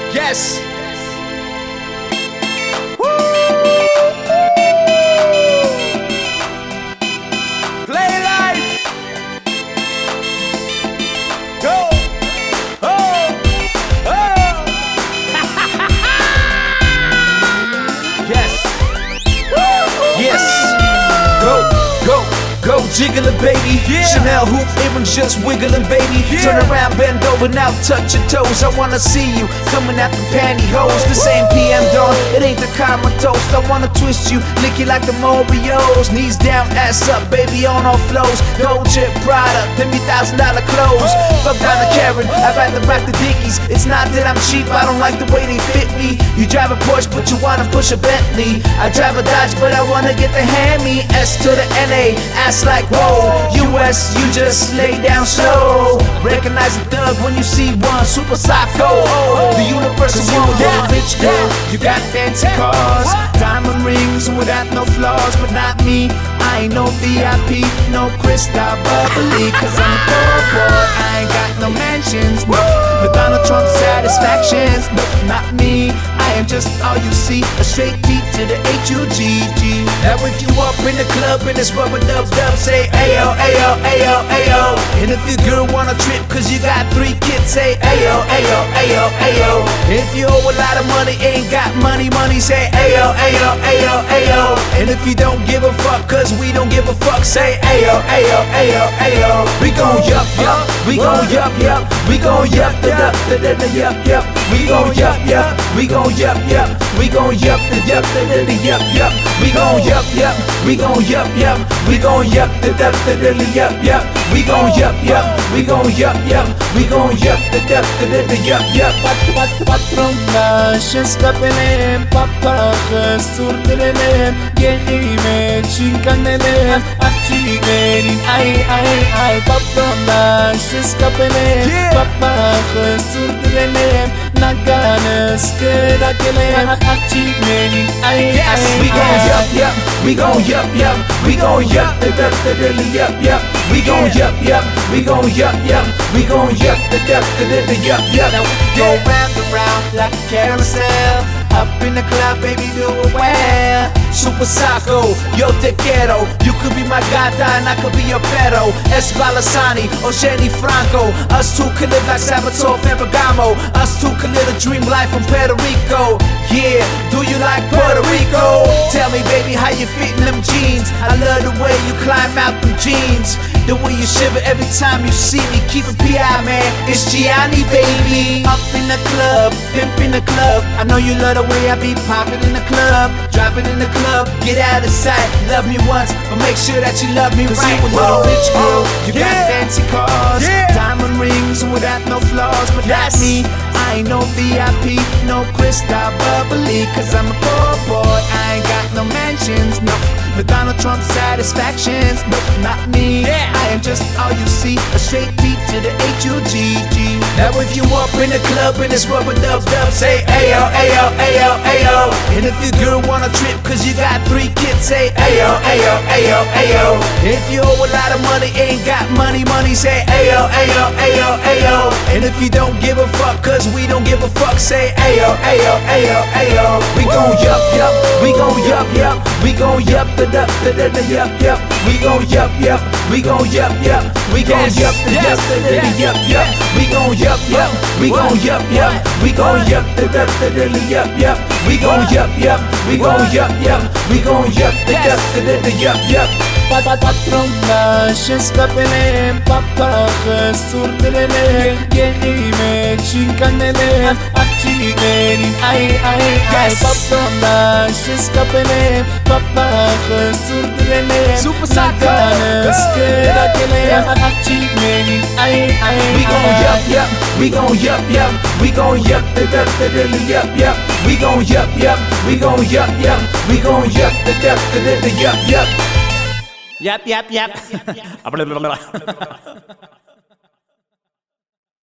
Yes. Play life. Go. Oh. Oh. Yes. Yes. Go, jiggling, baby. Chanel hoop earrings just wiggling, baby. Turn around, bend over, now touch your toes. I wanna see you coming out the pantyhose. This ain't PM Dawn, it ain't the common toast. I wanna twist you, lick you like the Oreos. Knees down, ass up, baby, on all flows. Dolce, Prada, $50,000 clothes. Fuck down the Karen, I'd rather rock the Dickies. It's not that I'm cheap, I don't like the way they fit me. You drive a Porsche, but you wanna push a Bentley. I drive a Dodge, but I wanna get the Hammy. S to the NA, ass like whoa. US, you just lay down slow. Recognize a thug when you see one. Super psycho, the universal one. You're a rich girl, you got fancy cars, diamond rings without no flaws. But not me, I ain't no VIP, no crystal bubbly. Cause I'm a poor boy, I ain't got no mansions, no, but Donald Trump satisfactions. No, not me, I am just all you see, a straight beat to the H-U-G-G. Now if you up in the club and it's rubber dub, say ayo, ayo, ayo, ayo. And if your girl wanna trip cause you got 3 kids, say ayo, ayo, ayo, ayo. If you owe a lot of money, ain't got money, say ayo, ayo, ayo, ayo. And if you don't give a fuck cause we don't give a fuck, say ayo, ayo, ayo, ayo. We gon' yup, yup, we gon' yup, yup, we gon' yup, yup, yup, yup. We gon' yup, yup, we gon' yup, yup, we gon' yup, yup, yup, yup. We gon' yup, yup, we gon' yup, yup, we gon' yup, yup, yup. We gon' yup, yup, we gon' yup, yup, we gon' yup, yup, yup. Patronlar şeskapelem, papakı surdurelem. Gelime çinkanelem, akçilerin ay. Patronlar şeskapelem, papakı surdurelem. Naganız kırakelem, akçilerin ay. Yes, we gon' yup, yup, we gon' yup, yup, we gon' yup, yup, yup. We gon' yup, yup, we gon' yup, yup, we gon' yup, yup, yup. Go round and round like a carousel. Up in the club, baby, do it well. Super psycho, yo te quiero. You could be my gata and I could be your perro. Es Balasani or Jenny Franco. Us two could live like Salvatore Ferragamo. Us two could live a dream life from Puerto Rico. Yeah, do you like Puerto Rico? Tell me, baby, how you fit in them jeans? I love the way you climb out them jeans. The way you shiver every time you see me. Keep it P.I., man, it's Gianni, baby. Up in the club, pimp in the club. I know you love the way I be popping in the club. Dropping in the club, Get out of sight, love me once, but make sure that you love me cause right. you a little rich girl, you got Yeah. fancy cars, Yeah. diamond rings without no flaws. But not Yes. me, I ain't no VIP, no crystal bubbly. Cause I'm a poor boy, I ain't got no mansions, no, but Donald Trump satisfactions. No, not me, Yeah. I am just all you see, a straight beat to the H-U-G-G. Now if you up in the club and it's rubber dub, say ayo, ayo, ayo, ayo. And if your girl wanna trip cause you got 3 kids, say ayo, ayo, ayo, ayo. If you owe a lot of money, ain't got money, say ayo, ayo, ayo, ayo. And if you don't give a fuck cause we don't give a fuck, say ayo, ayo, ayo, ayo. We gon' yup, yup, we gon' yup, yup, we gon' yup, yup, yup. We gon' yup, yup, we gon' yup, yup, we gon' yup, yup, yup. We gon' yup, yup, we gon' yup, yup, we gon' yup, yup, yup. We gon' yup, yup, we gon' yup, yup, we gon' yup, yup, yup. Patronlar şeskapelem, papakı surdurelem. Gelime çinkanelem, akçilerin ay. Patronlar şeskapelem, papakı surdurelem. Super psycho. Naganız kırakelem, akçilerin ay. We gon' yup, yup, we gon' yup, yup, we gon' yup, yup, yup. We gon' yup, yup, we gon' yup, yup, we gon' yup, yup, yup. Yap.